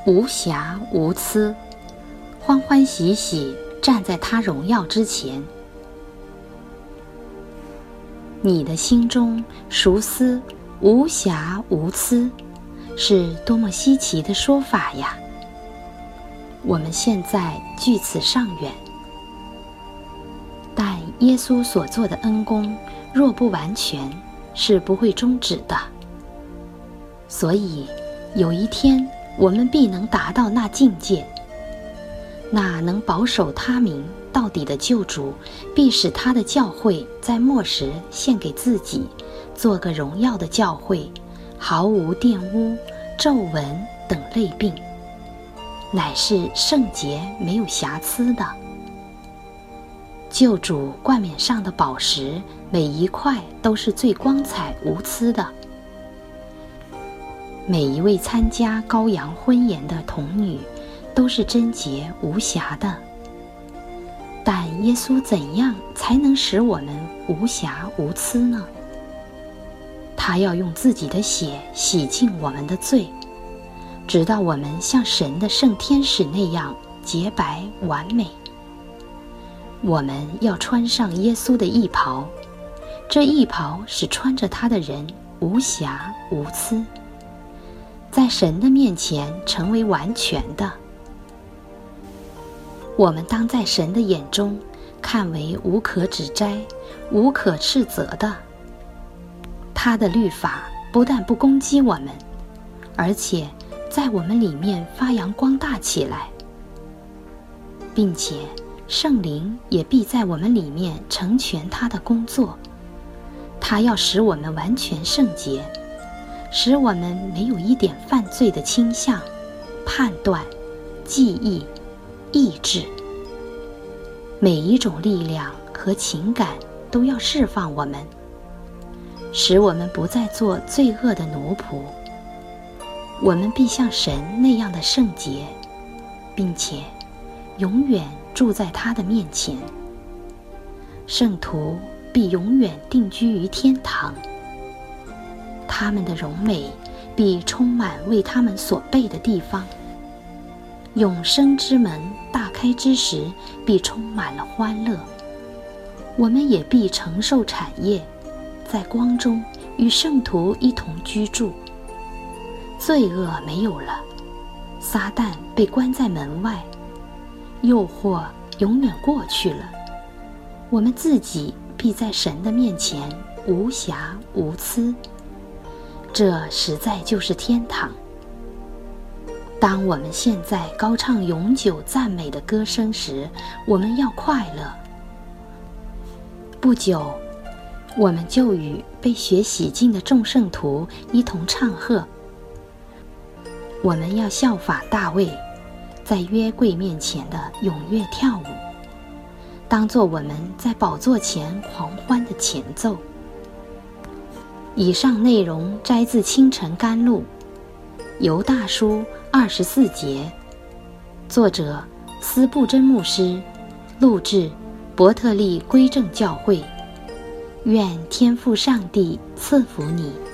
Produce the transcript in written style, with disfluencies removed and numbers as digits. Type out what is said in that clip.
无瑕无疵，欢欢喜喜站在他荣耀之前。你的心中熟思无瑕无疵，是多么稀奇的说法呀！我们现在距此尚远，但耶稣所做的恩功若不完全，是不会终止的。所以有一天我们必能达到那境界，那能保守他名到底的救主，必使他的教会在末时献给自己，做个荣耀的教会，毫无玷污、皱纹等类病，乃是圣洁没有瑕疵的。救主冠冕上的宝石，每一块都是最光彩无疵的。每一位参加羔羊婚宴的童女，都是贞洁无瑕的。但耶稣怎样才能使我们无瑕无疵呢？他要用自己的血洗净我们的罪，直到我们像神的圣天使那样洁白完美。我们要穿上耶稣的义袍，这义袍使穿着它的人无瑕无疵，在神的面前成为完全的。我们当在神的眼中看为无可指摘、无可斥责的。他的律法不但不攻击我们，而且在我们里面发扬光大起来，并且圣灵也必在我们里面成全他的工作。他要使我们完全圣洁，使我们没有一点犯罪的倾向、判断、记忆、意志。每一种力量和情感都要释放我们，使我们不再做罪恶的奴仆。我们必像神那样的圣洁，并且永远住在他的面前。圣徒必永远定居于天堂，他们的荣美必充满为他们所备的地方。永生之门大开之时，必充满了欢乐。我们也必承受产业，在光中与圣徒一同居住。罪恶没有了，撒旦被关在门外，诱惑永远过去了。我们自己必在神的面前无瑕无疵，这实在就是天堂。当我们现在高唱永久赞美的歌声时，我们要快乐。不久，我们就与被血洗净的众圣徒一同唱和。我们要效法大卫，在约柜面前的踊跃跳舞，当作我们在宝座前狂欢的前奏。以上内容摘自清晨甘露，犹大书24节，作者斯布真牧师，录制伯特利归正教会。愿天父上帝赐福你。